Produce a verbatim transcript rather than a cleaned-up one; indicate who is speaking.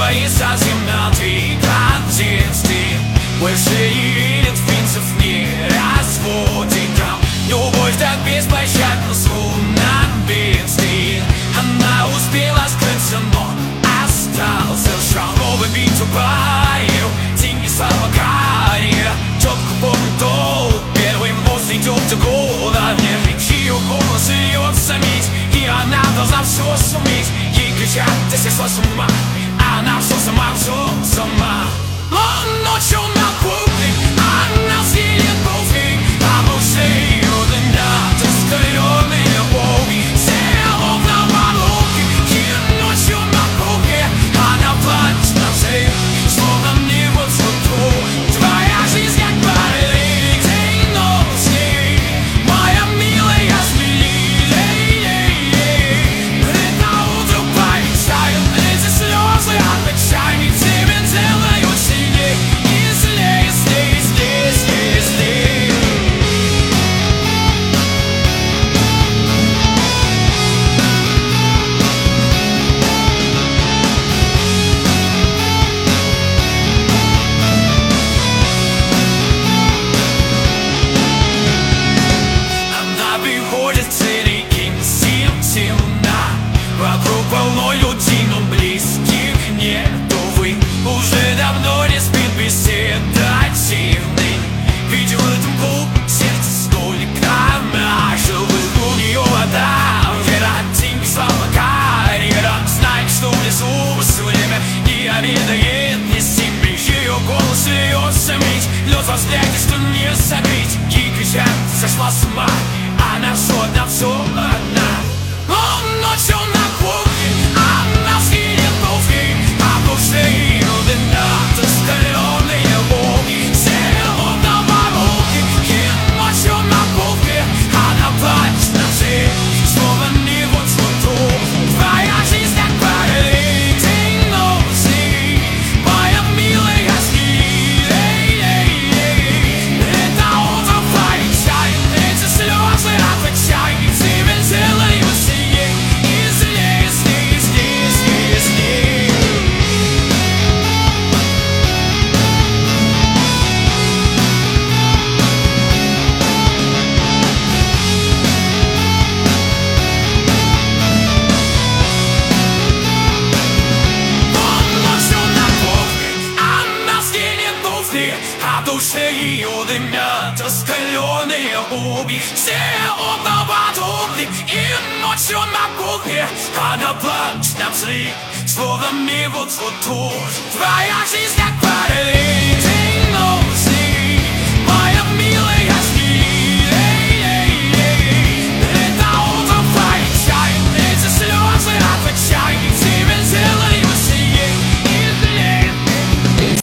Speaker 1: твои заземнутые контексты. Больше не видит принцев, не разводит там. Любовь так беспощадна, словно бедствие. Она успела скрыться, но остался шрам. Новый бит упарил, деньги, слава, карьера. Четко помню тол, первый мост идет до года. Не ее голос льется медь, и она должна все суметь. Ей кричат, ты сошла с ума, она все сама, все сама. Он ночью на кухне, она съедет полфиг, а больше ее дымят раскаленные волны. Село на волоке, и ночью на кухне, она плачет на всех, словно небо цвету. Твоя жизнь как параллель, день, но с ней, моя милая, смелей. Это утро помечает, эти слезы от отчаяния тебя делают сильней. И злей, злей, злей, злей, злей. Она приходит к цели, сил темна. Вокруг полно людей, но близких нет, увы. Уже давно не спит беседативный. Видел этом клуб, сердце столика живых. У нее вода, вера, деньги, слава, карьера. Знает, что внизу время не обедает, не себе. Ее голос льется медь, лед во взгляде, что не согреть. Ей кричат, сошла с ума, она все одна, все одна. Он ночью на кухне, она скинет полфиг, а душе ее дымят раскаленные волны. Село на воронке, и ночью на кухне, она плачет на всех, словно не вот цвету. Твоя жизнь как параллель, день, но с ней, моя милая, смелей. Это утро помечает, эти слезы от отчаяния тебя делают сильней. И злей, злей, злей, злей, злей. Он ночью на кухне, она скинет туфли, а в душе ее дымят раскаленные угли. Все окна потухли, и ночью на кухне она плачет на взрыв, словно мимо цвету. Твоя жизнь как параллель.